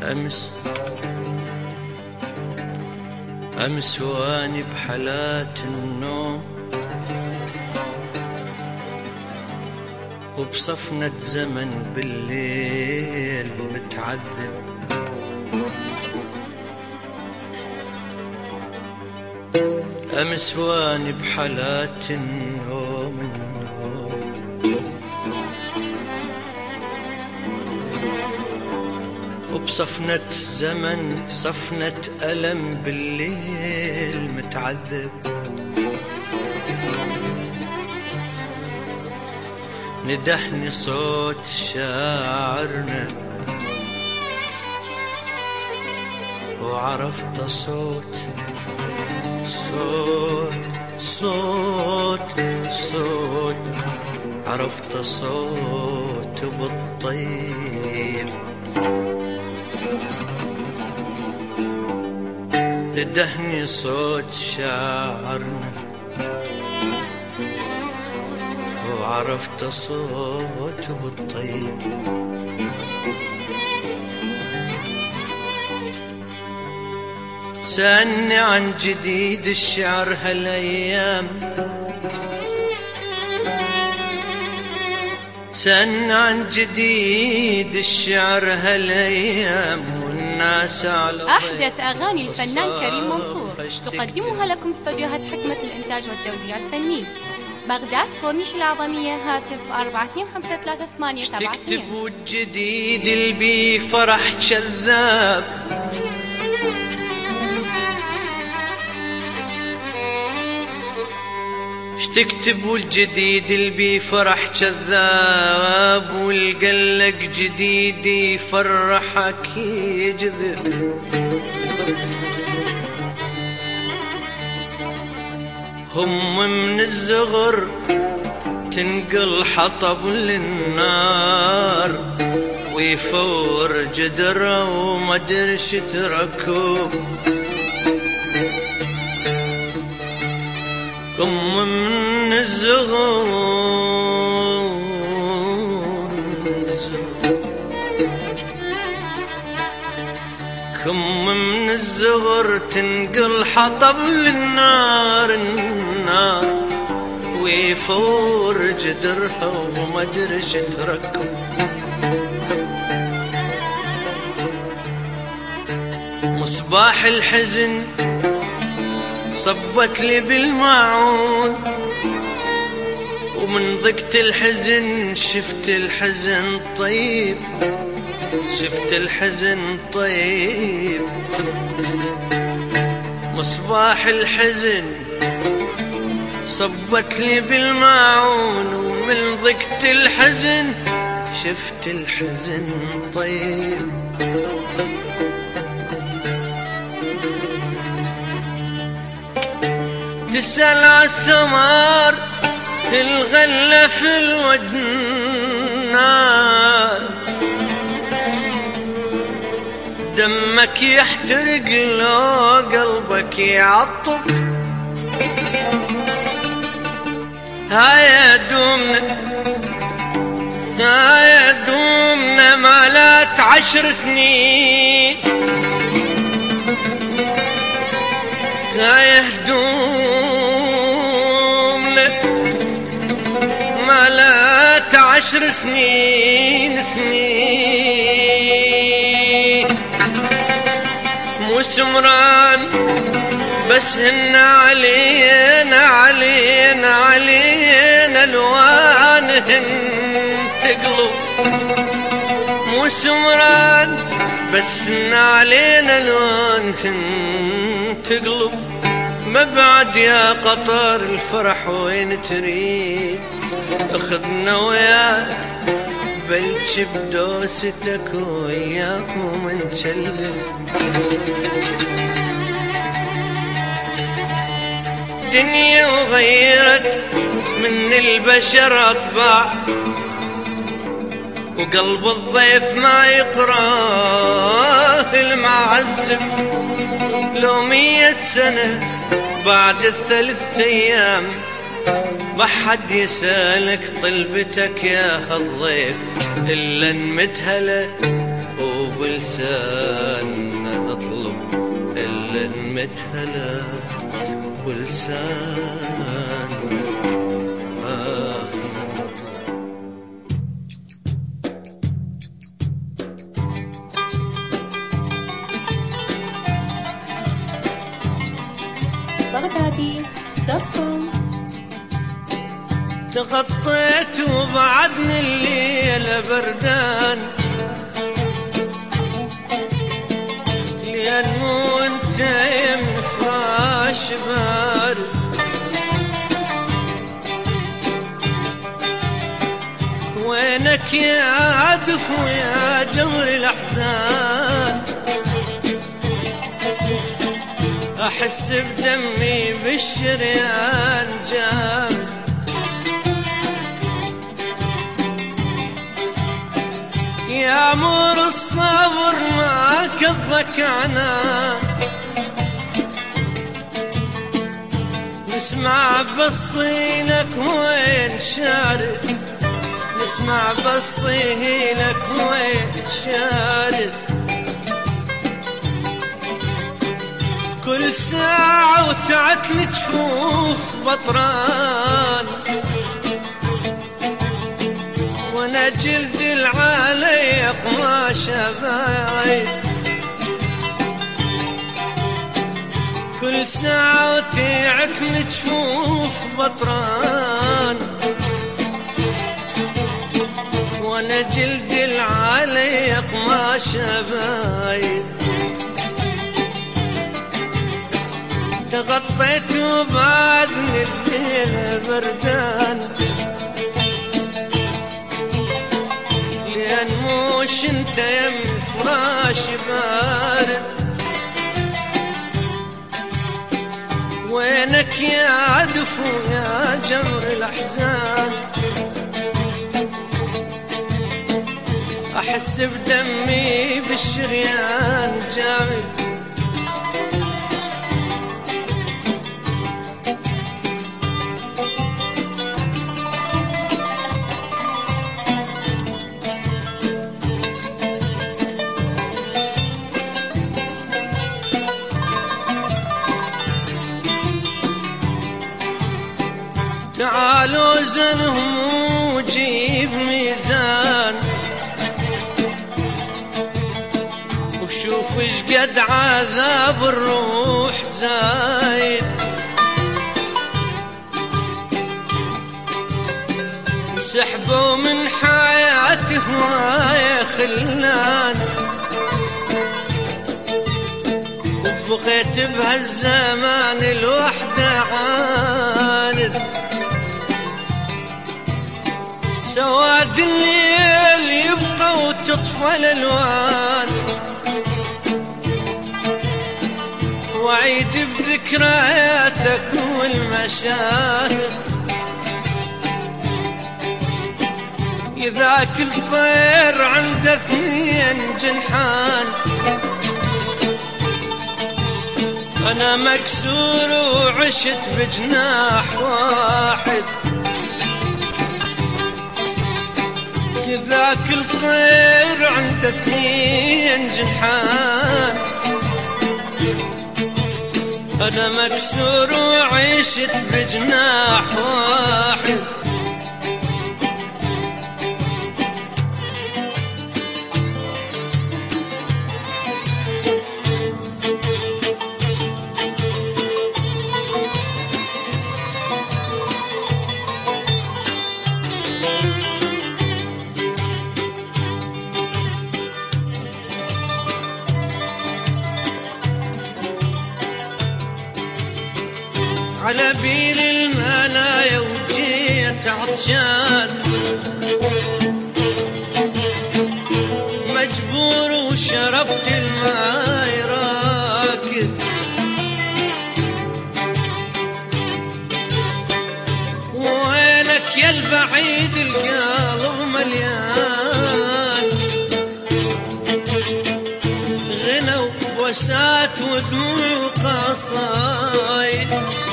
أمس واني بحالات النوم وبصفنة زمن بالليل متعذب، أمس واني بحالات النوم وبصفنة زمن صفنة ألم بالليل متعذب، ندحني صوت شاعرنا وعرفت صوت عرفت صوت بالطيب، ندهني صوت شاعرنا وعرفت صوت بالطيب. سألني عن جديد الشعر هالأيام، سألني عن جديد الشعر هالأيام والناس على أحدث أغاني الفنان كريم منصور تقدمها لكم استوديوهات حكمة الإنتاج والتوزيع الفني، بغداد كورنيش العظمية، هاتف 42533872. تكتبوا الجديد اللي بيه فرح كذاب، تكتبوا الجديد اللي بيه فرح كذاب، والقلق جديد يفرحك يجذب، هم من الزغر تنقل حطب للنار ويفور جدره ومدرش تركب، كم من الزغور كم من الزغر تنقل حطب للنار ويفور جدرها ومدرش تركب، مصباح الحزن صبت لي بالماعون، ومن ضقت الحزن شفت الحزن طيب، شفت الحزن طيب، مصباح الحزن صبت لي بالماعون، ومن ضقت الحزن شفت الحزن طيب، تسأل عالسمار الغلة في الودنان، دمك يحترق لو قلبك يعطب، هاي دومنا مالات 10 سنين، هاي دومنا مالات 10 سنين، مو سمران بس هن علينا الوانهن تقلب، مو سمران بس هن علينا الوانهن تقلب، ما بعد يا قطر الفرح وين تريد، اخذنا وياك بلش بدوستك وياهم نشلب، دنيا وغيرت من البشر أطباع، وقلب الضيف ما يقراه المعذب، لو 100 سنة بعد ال3 أيام بحد يسألك طلبتك يا هالضيف إلا نمتهله وبلسان اطلب الا المتهلة بلسان بغدادي.com. تغطيت وبعدني الليل بردان لين مو انت يم فراش بارد وينك يا عدف ويا جمر الاحزان احس بدمي بالشريان جامد يا مور الصبر ما كبك عنا نسمع بصيلك وين شارد نسمع بصيلك وين شارد كل ساعة وتعتل جفوف بطران وانا جلد العالي قماش بايد كل ساعة وتعتل جفوف بطران وانا جلد العالي قماش بايد تغطيت وبعدني الليل بردان لأن موش انت يم فراش بارد وينك يا عدفو يا جمر الأحزان أحس بدمي بالشريان جامد تعالوا زنهم وجيب ميزان وشوف ايش قد عذاب الروح زايد سحبوا من حياته هواية خلان وبقيت بهالزمان الوحدة عاند سواد الليل يبقى وتطفى الالوان وعيد بذكرياتك والمشاهد يذاك الطير عنده 2 جنحان انا مكسور وعشت بجناح واحد ذاك الطير عنده 2 جنحان أنا مكسور وعيشت بجناح واحد على بير المنايا وجيت عطشان مجبور وشربت الماي راكد وينك يا البعيد القلب مليان غنى وبوسات ودموع وقصايد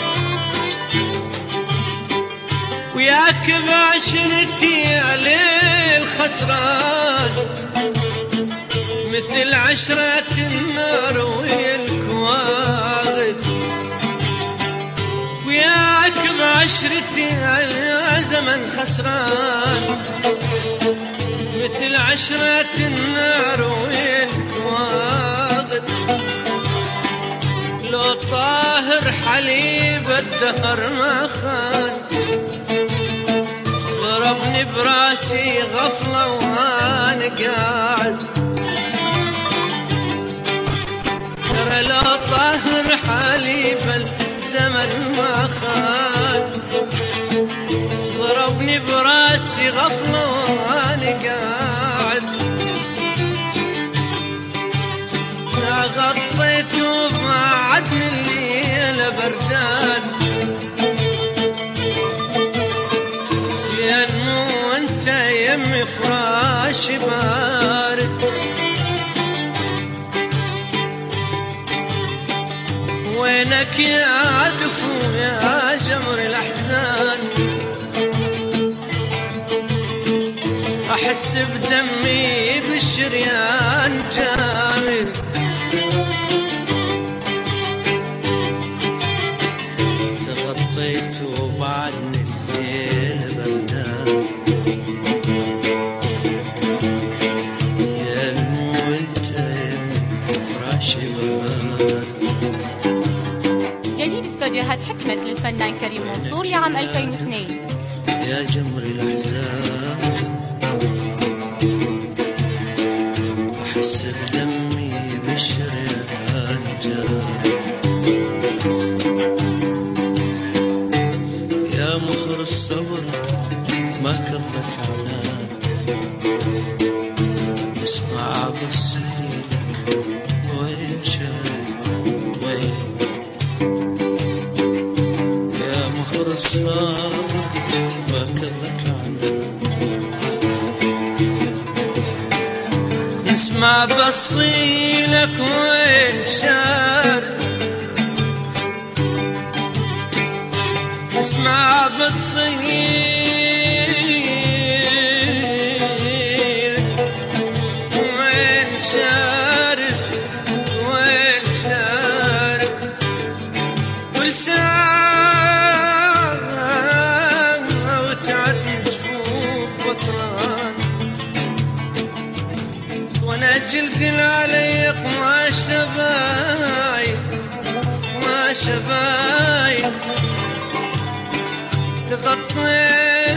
وياك بعشرتي عليه الخسران مثل عشرة النار والكواغب، وياك بعشرتي يا زمن خسران، مثل عشرة النار والكواغب. لو طاهر حليب الدهر ما خان، ضربني براسي غفلة وانا قاعد. ترى لو طاهر حليب الزمن ما خان، ضربني براسي غفلة وانا قاعد. غطيت وبعدني الليل بردان، يا نمو انت يمي فراش بارد. وينك يا دفو يا جمر الاحزان، احس بدمي بالشريان جامد. تغطيت وبعدني الليل بردان، يا نمو انت يمي فراش بارد. جديد استوديوهات حكمة للفنان كريم منصور لعام 2002. يا جمر الأحزان أحس بدمي بالشريان جرى، يا مخر الصبر ما كفك عنان. اسمع بصيلك وين شايف وين، يا مخر الصبر ما كفك عنان. اسمع بصيلك وين شارد، اسمع بصيلك وين شارد، وين شارد. كل ساعة وتعدني جفوف بطران، وانا جلدي العليق ما شبايب ما شبايب. تغطيت